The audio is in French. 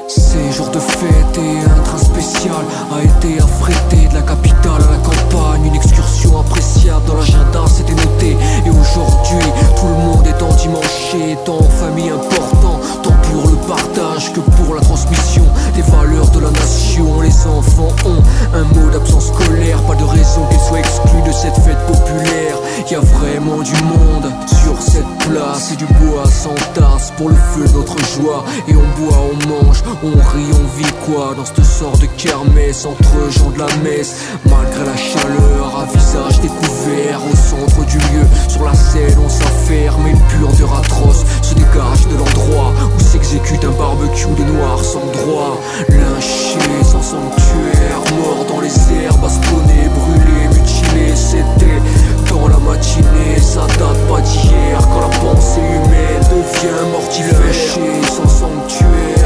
Ces jours de fête et un train spécial a été affrété de la capitale à la campagne. Une excursion appréciable dans l'agenda, c'était noté. Et aujourd'hui, tout le monde est endimanché. Tant en famille important, tant pour le partage que pour la transmission des valeurs de la nation. Les enfants ont un mot d'absence scolaire, pas de raison qu'ils soient exclus de cette fête populaire. Y a vraiment du monde sur cette place et du bois sans tasse pour le feu de notre joie. Et on boit, on mange, on rit, on vit quoi dans cette sorte de kermesse entre gens de la messe. Malgré la chaleur, à visage découvert au centre du lieu, sur la scène on s'affaire, mais une puanteur atroce se dégage de l'endroit où s'exécute un barbecue de noirs sans droit. Lynchés sans sanctuaire, morts dans les airs, bastonnés, brûlés, mutilés. C'était dans la matinée, ça date pas d'hier, quand la pensée humaine devient mortifère. Lynchés sans sanctuaire,